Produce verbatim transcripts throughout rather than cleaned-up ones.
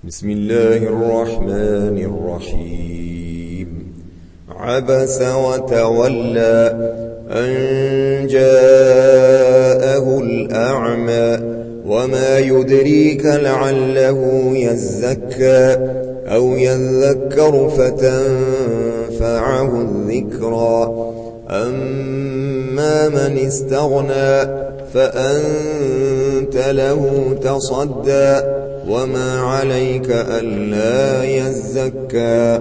بسم الله الرحمن الرحيم عبس وتولى أن جاءه الأعمى وما يدريك لعله يزكى أو يذكر فتنفعه الذكرى أما من استغنى فأنت له تصدى وما عليك ألا يزكى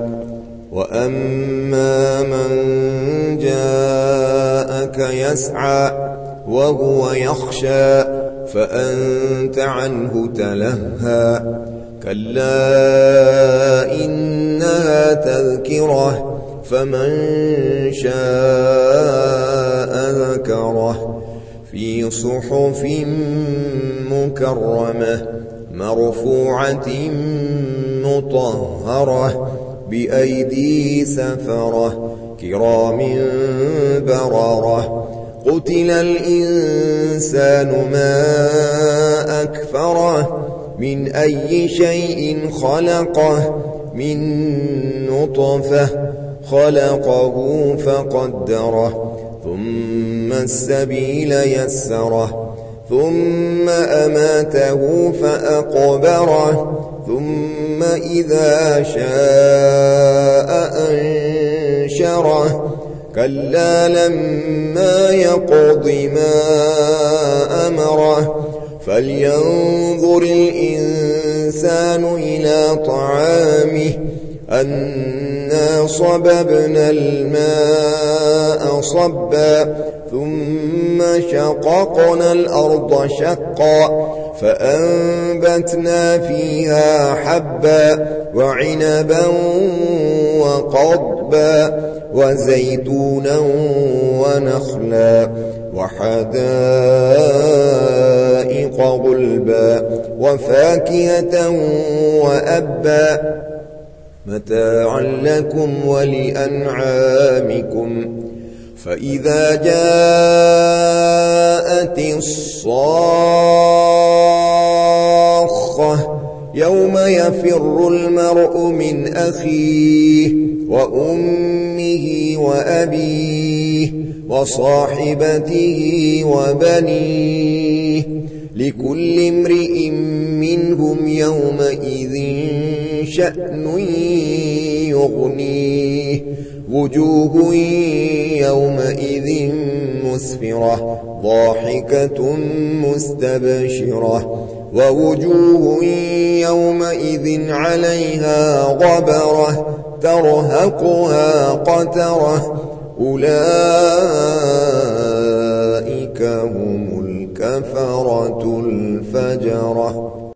وأما من جاءك يسعى وهو يخشى فأنت عنه تلهى كلا إنها تذكرة فمن شاء ذكره في صحف مكرمة مرفوعة مطهرة بأيدي سفرة كرام بررة قتل الإنسان ما أكفره من أي شيء خلقه من نطفة خلقه فقدره ثم السبيل يسره ثم أماته فأقبره ثم إذا شاء أنشره كلا لما يقض ما أمره فلينظر الإنسان إلى طعامه أنا صببنا الماء صبا ثم شققنا الأرض شقا فأنبتنا فيها حبا وعنبا وقضبا وزيتونا ونخلا وحدائق غلبا وفاكهة وأبا متاعا لكم ولأنعامكم فإذا جاءت الصاخة يوم يفر المرء من أخيه وأمه وأبيه وصاحبته وبنيه لكل امرئ منهم يومئذ شأن يغنيه وجوه يومئذ مسفرة ضاحكة مستبشرة ووجوه يومئذ عليها غبرة ترهقها قترة أولئك هم الكفرة الفجرة.